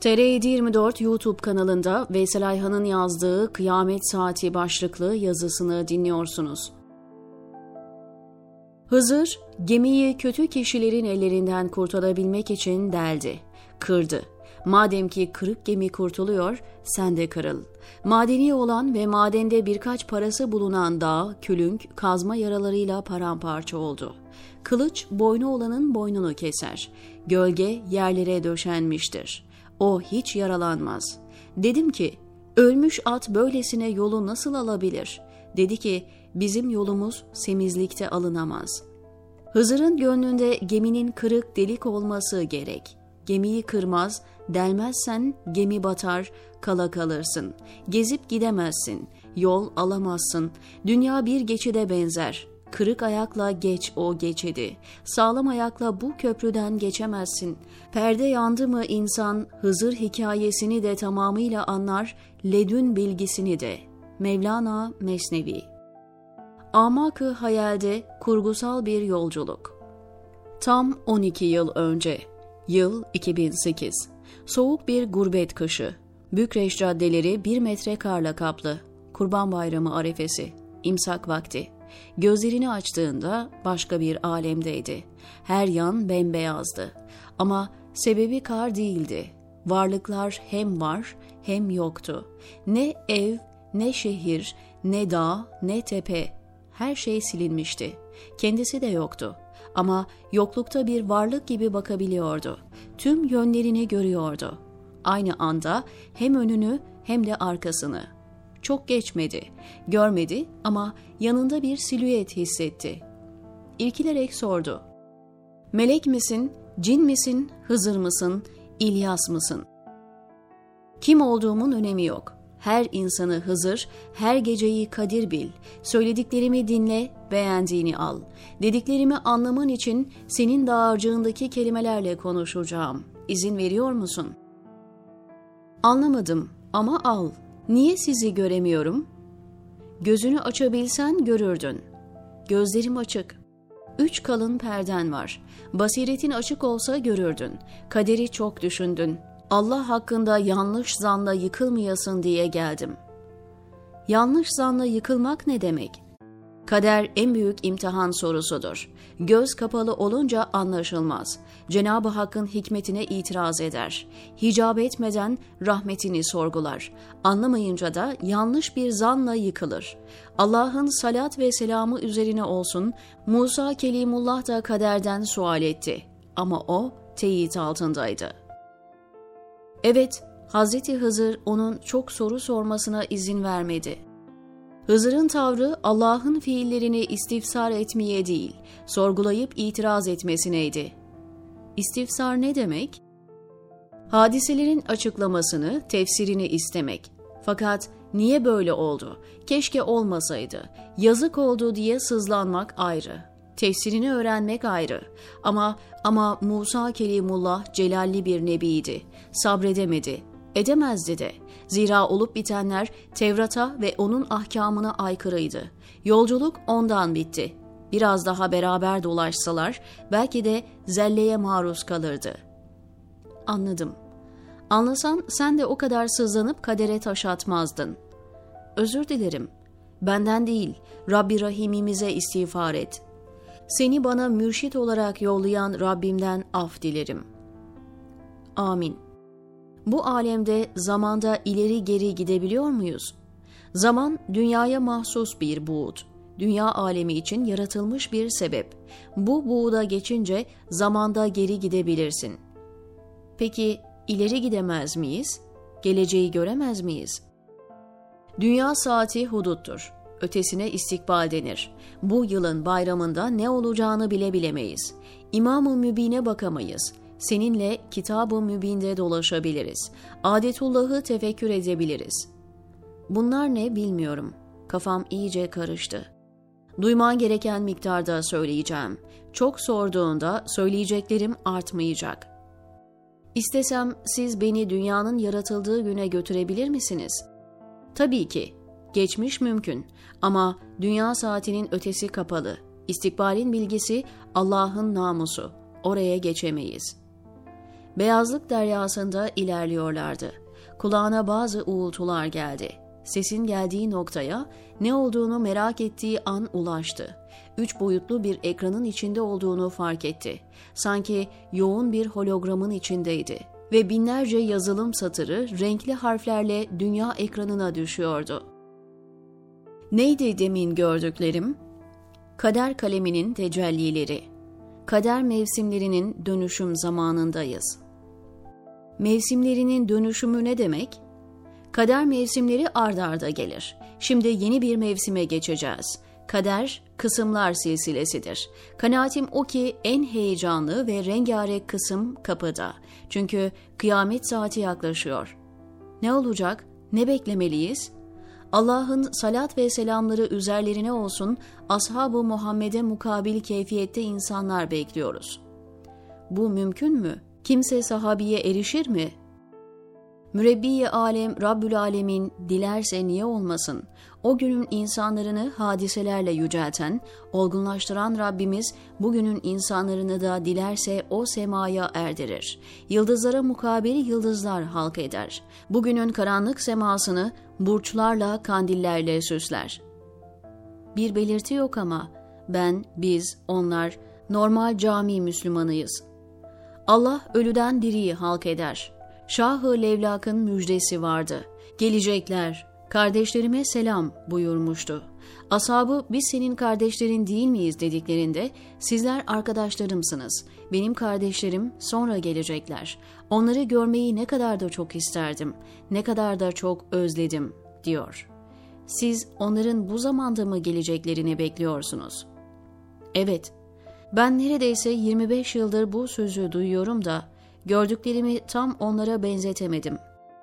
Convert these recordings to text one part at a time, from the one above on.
TR724 YouTube kanalında Veysel Ayhan'ın yazdığı Kıyamet Saati başlıklı yazısını dinliyorsunuz. Hızır, gemiyi kötü kişilerin ellerinden kurtarabilmek için deldi, kırdı. Madem ki kırık gemi kurtuluyor, sen de kırıl. Madeni olan ve madende birkaç parası bulunan dağ, külünk, kazma yaralarıyla paramparça oldu. Kılıç, boynu olanın boynunu keser. Gölge yerlere döşenmiştir. O hiç yaralanmaz. Dedim ki, ölmüş at böylesine yolu nasıl alabilir? Dedi ki, bizim yolumuz semizlikte alınamaz. Hızır'ın gönlünde geminin kırık delik olması gerek. Gemiyi kırmaz, delmezsen gemi batar, kala kalırsın. Gezip gidemezsin, yol alamazsın. Dünya bir geçide benzer. Kırık ayakla geç o geçidi. Sağlam ayakla bu köprüden geçemezsin. Perde yandı mı insan Hızır hikayesini de tamamıyla anlar, ledün bilgisini de. Mevlana Mesnevi. Amak-ı hayalde kurgusal bir yolculuk. Tam 12 yıl önce. Yıl 2008. Soğuk bir gurbet kışı. Bükreş caddeleri 1 metre karla kaplı. Kurban Bayramı arefesi. İmsak vakti. Gözlerini açtığında başka bir alemdeydi. Her yan bembeyazdı. Ama sebebi kar değildi. Varlıklar hem var hem yoktu. Ne ev, ne şehir, ne dağ, ne tepe. Her şey silinmişti. Kendisi de yoktu. Ama yoklukta bir varlık gibi bakabiliyordu. Tüm yönlerini görüyordu. Aynı anda hem önünü hem de arkasını. Çok geçmedi. Görmedi ama yanında bir silüet hissetti. İrkilerek sordu. Melek misin, cin misin, Hızır mısın, İlyas mısın? Kim olduğumun önemi yok. Her insanı Hızır, her geceyi Kadir bil. Söylediklerimi dinle, beğendiğini al. Dediklerimi anlaman için senin dağarcığındaki kelimelerle konuşacağım. İzin veriyor musun? Anlamadım ama al. Niye sizi göremiyorum? Gözünü açabilsen görürdün. Gözlerim açık. 3 kalın perden var. Basiretin açık olsa görürdün. Kaderi çok düşündün. Allah hakkında yanlış zanla yıkılmayasın diye geldim. Yanlış zanla yıkılmak ne demek? Kader en büyük imtihan sorusudur. Göz kapalı olunca anlaşılmaz. Cenab-ı Hakk'ın hikmetine itiraz eder. Hicap etmeden rahmetini sorgular. Anlamayınca da yanlış bir zanla yıkılır. Allah'ın salat ve selamı üzerine olsun, Musa Kelimullah da kaderden sual etti. Ama o teyit altındaydı. Evet, Hazreti Hızır onun çok soru sormasına izin vermedi. Hızır'ın tavrı Allah'ın fiillerini istifsar etmeye değil, sorgulayıp itiraz etmesineydi. İstifsar ne demek? Hadiselerin açıklamasını, tefsirini istemek. Fakat niye böyle oldu? Keşke olmasaydı. Yazık oldu diye sızlanmak ayrı. Tefsirini öğrenmek ayrı. Ama Musa Kelimullah celalli bir nebiydi. Sabredemedi. Edemezdi de. Zira olup bitenler Tevrat'a ve onun ahkamına aykırıydı. Yolculuk ondan bitti. Biraz daha beraber dolaşsalar belki de zelleye maruz kalırdı. Anladım. Anlasan sen de o kadar sızlanıp kadere taş atmazdın. Özür dilerim. Benden değil, Rabbi Rahimimize istiğfar et. Seni bana mürşit olarak yollayan Rabbimden af dilerim. Amin. Bu alemde zamanda ileri geri gidebiliyor muyuz? Zaman dünyaya mahsus bir buğut. Dünya alemi için yaratılmış bir sebep. Bu buğda geçince zamanda geri gidebilirsin. Peki ileri gidemez miyiz? Geleceği göremez miyiz? Dünya saati huduttur. Ötesine istikbal denir. Bu yılın bayramında ne olacağını bile bilemeyiz. İmam-ı Mübin'e bakamayız. Seninle Kitab-ı Mübin'de dolaşabiliriz. Adetullah'ı tefekkür edebiliriz. Bunlar ne bilmiyorum. Kafam iyice karıştı. Duyman gereken miktarda söyleyeceğim. Çok sorduğunda söyleyeceklerim artmayacak. İstesem siz beni dünyanın yaratıldığı güne götürebilir misiniz? Tabii ki. Geçmiş mümkün ama dünya saatinin ötesi kapalı. İstikbalin bilgisi Allah'ın namusu. Oraya geçemeyiz. Beyazlık deryasında ilerliyorlardı. Kulağına bazı uğultular geldi. Sesin geldiği noktaya ne olduğunu merak ettiği an ulaştı. 3 boyutlu bir ekranın içinde olduğunu fark etti. Sanki yoğun bir hologramın içindeydi ve binlerce yazılım satırı renkli harflerle dünya ekranına düşüyordu. Neydi demin gördüklerim? Kader kaleminin tecellileri. Kader mevsimlerinin dönüşüm zamanındayız. Mevsimlerinin dönüşümü ne demek? Kader mevsimleri ard arda gelir. Şimdi yeni bir mevsime geçeceğiz. Kader, kısımlar silsilesidir. Kanaatim o ki en heyecanlı ve rengarenk kısım kapıda. Çünkü kıyamet saati yaklaşıyor. Ne olacak? Ne beklemeliyiz? Allah'ın salat ve selamları üzerlerine olsun, ashab-ı Muhammed'e mukabil keyfiyette insanlar bekliyoruz. Bu mümkün mü? Kimse sahabiye erişir mi? Mürebbi-i alem Rabbül Alemin dilerse niye olmasın? O günün insanlarını hadiselerle yücelten, olgunlaştıran Rabbimiz bugünün insanlarını da dilerse o semaya erdirir. Yıldızlara mukabil yıldızlar halk eder. Bugünün karanlık semasını burçlarla, kandillerle süsler. Bir belirti yok ama ben, biz, onlar normal cami Müslümanıyız. Allah ölüden diriyi halk eder. Şah-ı Levlak'ın müjdesi vardı. Gelecekler, kardeşlerime selam buyurmuştu. Ashabı biz senin kardeşlerin değil miyiz dediklerinde sizler arkadaşlarımsınız. Benim kardeşlerim sonra gelecekler. Onları görmeyi ne kadar da çok isterdim, ne kadar da çok özledim diyor. Siz onların bu zamanda mı geleceklerini bekliyorsunuz? Evet, ben neredeyse 25 yıldır bu sözü duyuyorum da gördüklerimi tam onlara benzetemedim.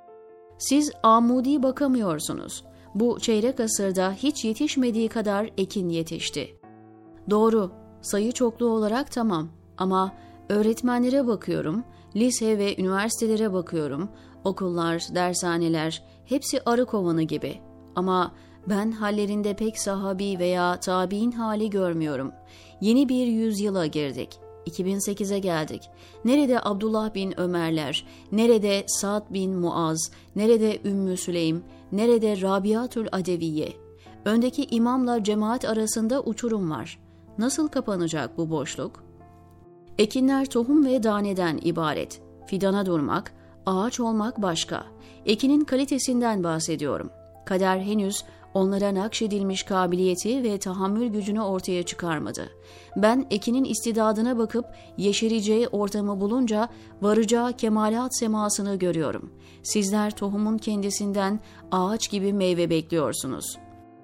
Siz amudi bakamıyorsunuz. Bu çeyrek asırda hiç yetişmediği kadar ekin yetişti. Doğru, sayı çoklu olarak tamam ama öğretmenlere bakıyorum, lise ve üniversitelere bakıyorum, okullar, dershaneler, hepsi arı kovanı gibi. Ama ben hallerinde pek sahabi veya tabiin hali görmüyorum. Yeni bir yüzyıla girdik. 2008'e geldik. Nerede Abdullah bin Ömerler, nerede Sa'd bin Muaz, nerede Ümmü Süleym, nerede Rabiatül Adeviye? Öndeki imamla cemaat arasında uçurum var. Nasıl kapanacak bu boşluk? Ekinler tohum ve daneden ibaret. Fidana durmak, ağaç olmak başka. Ekinin kalitesinden bahsediyorum. Kader henüz onlara nakşedilmiş kabiliyeti ve tahammül gücünü ortaya çıkarmadı. Ben ekinin istidadına bakıp yeşereceği ortamı bulunca varacağı kemalat semasını görüyorum. Sizler tohumun kendisinden ağaç gibi meyve bekliyorsunuz.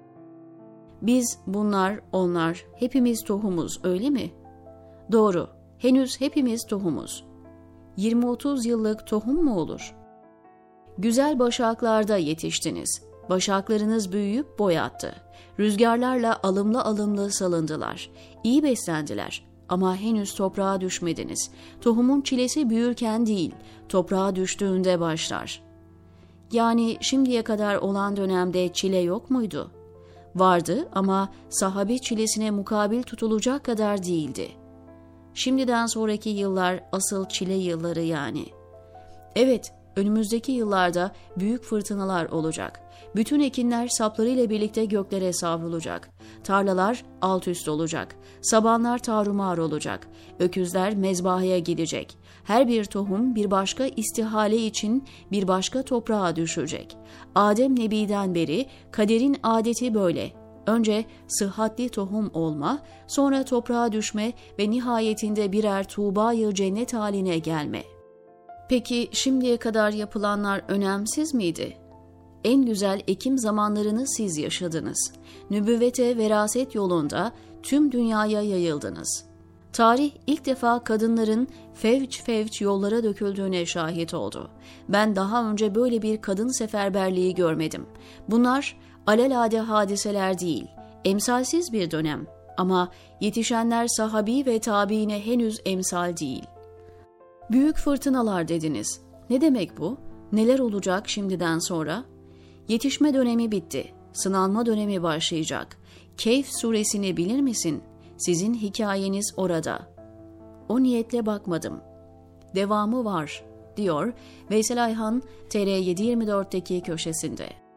Biz, bunlar, onlar, hepimiz tohumuz, öyle mi? Doğru, henüz hepimiz tohumuz. 20-30 yıllık tohum mu olur? Güzel başaklarda yetiştiniz. Başaklarınız büyüyüp boy attı. Rüzgarlarla alımlı alımlı salındılar. İyi beslendiler ama henüz toprağa düşmediniz. Tohumun çilesi büyürken değil, toprağa düştüğünde başlar. Yani şimdiye kadar olan dönemde çile yok muydu? Vardı ama sahabe çilesine mukabil tutulacak kadar değildi. Şimdiden sonraki yıllar asıl çile yılları yani. Evet, önümüzdeki yıllarda büyük fırtınalar olacak. Bütün ekinler saplarıyla birlikte göklere savrulacak. Tarlalar alt üst olacak. Sabanlar tarumar olacak. Öküzler mezbahaya gidecek. Her bir tohum bir başka istihale için bir başka toprağa düşecek. Adem Nebi'den beri kaderin adeti böyle. Önce sıhhatli tohum olma, sonra toprağa düşme ve nihayetinde birer tuğba-yı cennet haline gelme. Peki şimdiye kadar yapılanlar önemsiz miydi? En güzel ekim zamanlarını siz yaşadınız. Nübüvvete veraset yolunda tüm dünyaya yayıldınız. Tarih ilk defa kadınların fevç fevç yollara döküldüğüne şahit oldu. Ben daha önce böyle bir kadın seferberliği görmedim. Bunlar alelade hadiseler değil, emsalsiz bir dönem. Ama yetişenler sahabi ve tabiine henüz emsal değil. Büyük fırtınalar dediniz. Ne demek bu? Neler olacak şimdiden sonra? Yetişme dönemi bitti. Sınanma dönemi başlayacak. Kehf suresini bilir misin? Sizin hikayeniz orada. O niyetle bakmadım. devamı var, diyor Veysel Ayhan TR724'deki köşesinde.